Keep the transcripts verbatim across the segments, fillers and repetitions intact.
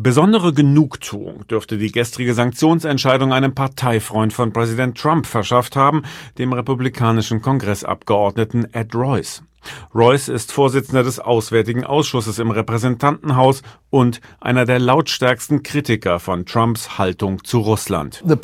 Besondere Genugtuung dürfte die gestrige Sanktionsentscheidung einem Parteifreund von Präsident Trump verschafft haben, dem republikanischen Kongressabgeordneten Ed Royce. Royce ist Vorsitzender des Auswärtigen Ausschusses im Repräsentantenhaus und einer der lautstärksten Kritiker von Trumps Haltung zu Russland. Der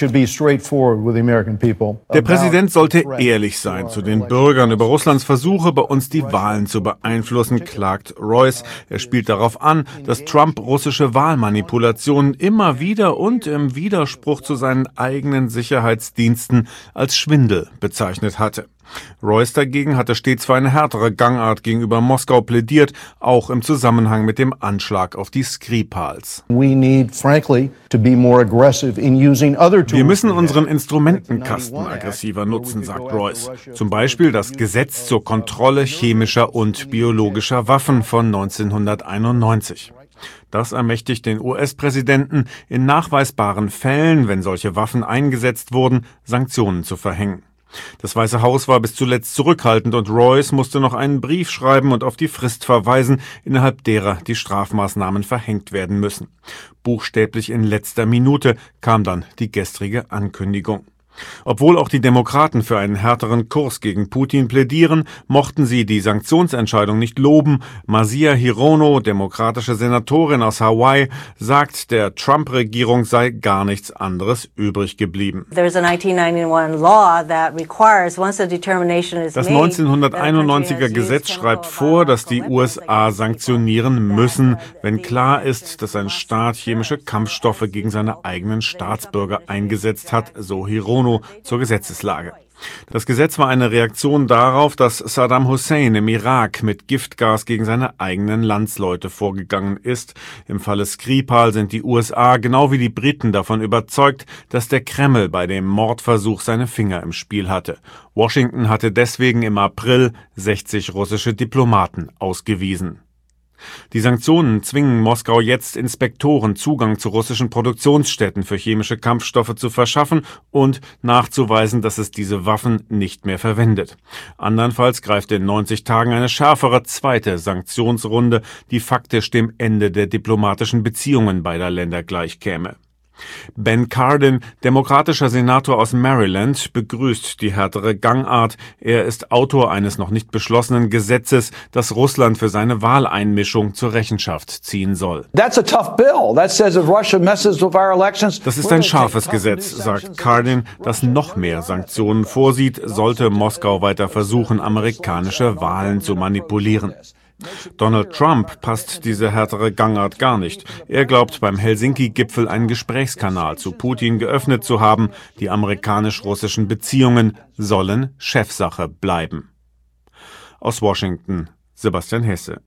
Präsident sollte ehrlich sein zu den Bürgern über Russlands Versuche, bei uns die Wahlen zu beeinflussen, klagt Royce. Er spielt darauf an, dass Trump russische Wahlmanipulationen immer wieder und im Widerspruch zu seinen eigenen Sicherheitsdiensten als Schwindel bezeichnet hatte. Royce dagegen hatte stets für eine härtere Gangart gegenüber Moskau plädiert, auch im Zusammenhang mit dem Anschlag auf die Skripals. Wir müssen unseren Instrumentenkasten aggressiver nutzen, sagt Royce. Zum Beispiel das Gesetz zur Kontrolle chemischer und biologischer Waffen von neunzehnhunderteinundneunzig. Das ermächtigt den U S-Präsidenten, in nachweisbaren Fällen, wenn solche Waffen eingesetzt wurden, Sanktionen zu verhängen. Das Weiße Haus war bis zuletzt zurückhaltend und Royce musste noch einen Brief schreiben und auf die Frist verweisen, innerhalb derer die Strafmaßnahmen verhängt werden müssen. Buchstäblich in letzter Minute kam dann die gestrige Ankündigung. Obwohl auch die Demokraten für einen härteren Kurs gegen Putin plädieren, mochten sie die Sanktionsentscheidung nicht loben. Masia Hirono, demokratische Senatorin aus Hawaii, sagt, der Trump-Regierung sei gar nichts anderes übrig geblieben. Das neunzehnhunderteinundneunziger Gesetz schreibt vor, dass die U S A sanktionieren müssen, wenn klar ist, dass ein Staat chemische Kampfstoffe gegen seine eigenen Staatsbürger eingesetzt hat, so Hirono zur Gesetzeslage. Das Gesetz war eine Reaktion darauf, dass Saddam Hussein im Irak mit Giftgas gegen seine eigenen Landsleute vorgegangen ist. Im Falle Skripal sind die U S A genau wie die Briten davon überzeugt, dass der Kreml bei dem Mordversuch seine Finger im Spiel hatte. Washington hatte deswegen im April sechzig russische Diplomaten ausgewiesen. Die Sanktionen zwingen Moskau jetzt, Inspektoren Zugang zu russischen Produktionsstätten für chemische Kampfstoffe zu verschaffen und nachzuweisen, dass es diese Waffen nicht mehr verwendet. Andernfalls greift in neunzig Tagen eine schärfere zweite Sanktionsrunde, die faktisch dem Ende der diplomatischen Beziehungen beider Länder gleichkäme. Ben Cardin, demokratischer Senator aus Maryland, begrüßt die härtere Gangart. Er ist Autor eines noch nicht beschlossenen Gesetzes, das Russland für seine Wahleinmischung zur Rechenschaft ziehen soll. Das ist ein scharfes Gesetz, sagt Cardin, das noch mehr Sanktionen vorsieht, sollte Moskau weiter versuchen, amerikanische Wahlen zu manipulieren. Donald Trump passt diese härtere Gangart gar nicht. Er glaubt, beim Helsinki-Gipfel einen Gesprächskanal zu Putin geöffnet zu haben. Die amerikanisch-russischen Beziehungen sollen Chefsache bleiben. Aus Washington, Sebastian Hesse.